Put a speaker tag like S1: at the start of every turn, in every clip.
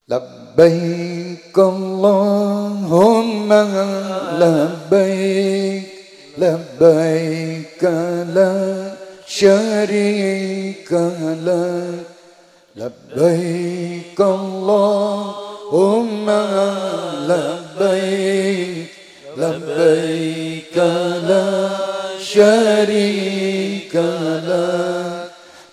S1: لبيك اللهم لبيك لبيك لا شريك لك لبيك اللهم لبيك لبيك لا شريك لك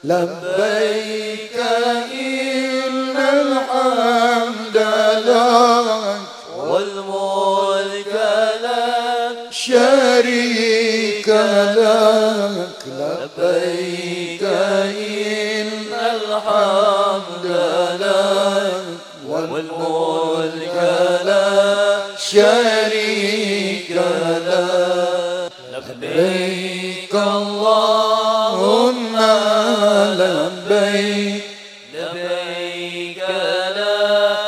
S1: لبيك إن الحمد لك
S2: والملك لك
S1: شريك لك لبيك إن الحمد لك والملك لك شريك لك لبيك اللهم لبيك
S2: لبيك لا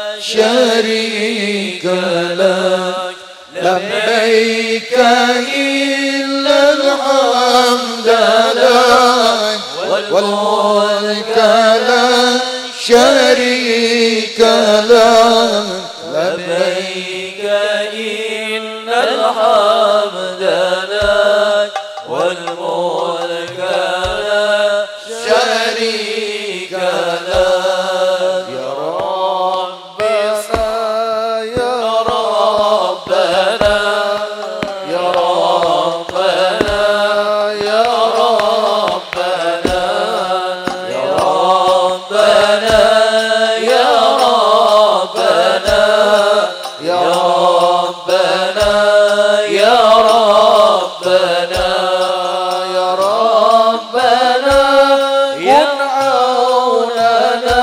S1: شريك لك لبيك إلا الحمد لك والملك لك شريك لك
S2: لبيك إن الحمد لك والملك لك
S1: شريك لك يا ربنا يا
S2: ربنا
S1: يا ربنا يا ربنا
S2: يا ربنا يا ربنا
S1: يا
S2: ربنا يا ربنا
S1: يا ربنا كن عوننا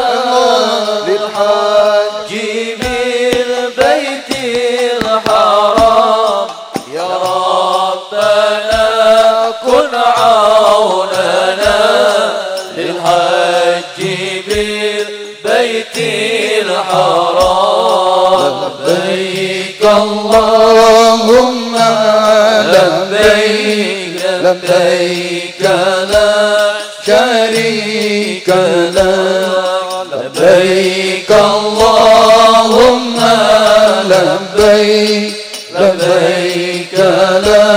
S1: للحج
S2: بالبيت الحرام
S1: يا
S2: ربنا كن عوننا للحج بالبيت الحرام
S1: لبيك اللهم لبيك لبيك لا شريك لك لبيك اللهم لبيك لبيك لا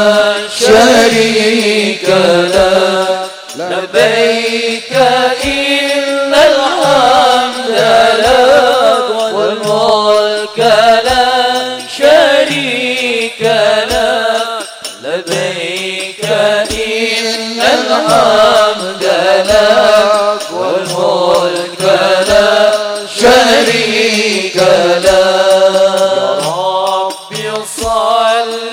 S1: شريك لك
S2: لبيك إن الحمد لك والملك لك شريك لك لبيك إن الحمد لك والملك لك
S1: شريك لك
S2: ربي صل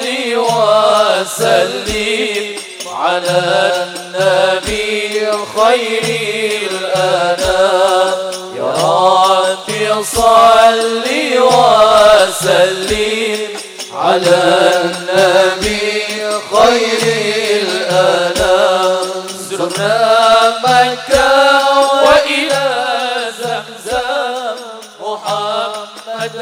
S2: وسلم على النبي خير الأنام يا ربي صل وسلم على النبي خير الأنام زرنا مكة وإلى زمزم محمد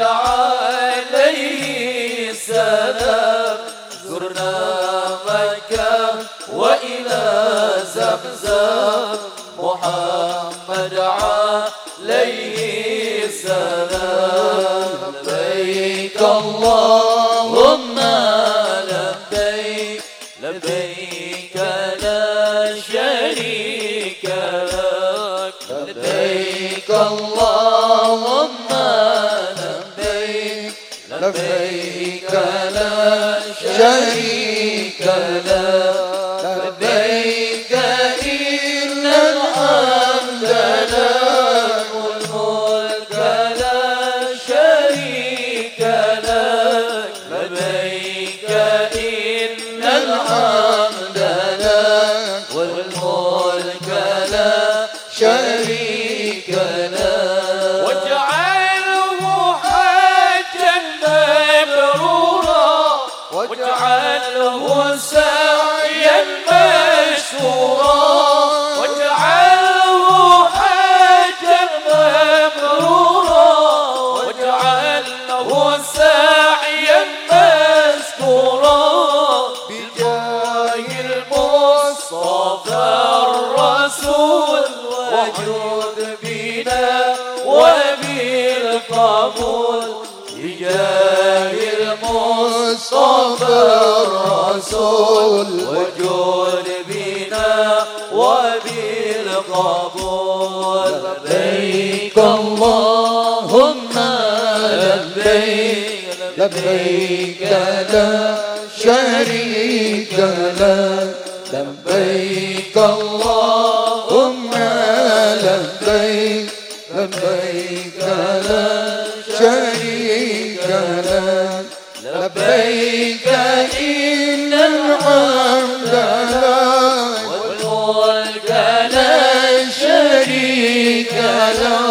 S2: عليه السلام زرنا مكة وإلى زمزم محمد عليه السلام لبيك اللهم لبيك لبيك لا شريك لك
S1: لبيك اللهم لبيك لبيك لا شريك لك لبيك إن الحمد لك
S2: والملك لا شريك لك لبيك إن
S1: الحمد لك
S2: والملك لا
S1: شريك لك
S2: واجعله حجا مبرورا واجعله سعيا مشكورا واجعله حجا مبرورا واجعله سعيا مشكورا بجاه المصطفى الرسول وجود بنا وبالقرار قبول بجاه المصطفى الرسول وجود بنا وبالقبول
S1: لبيك اللهم لبيك لبيك لا شريك لك لبيك اللهم لبيك لبيك لا شريك لك لبيك إن الحمد لله والملك لا شريك له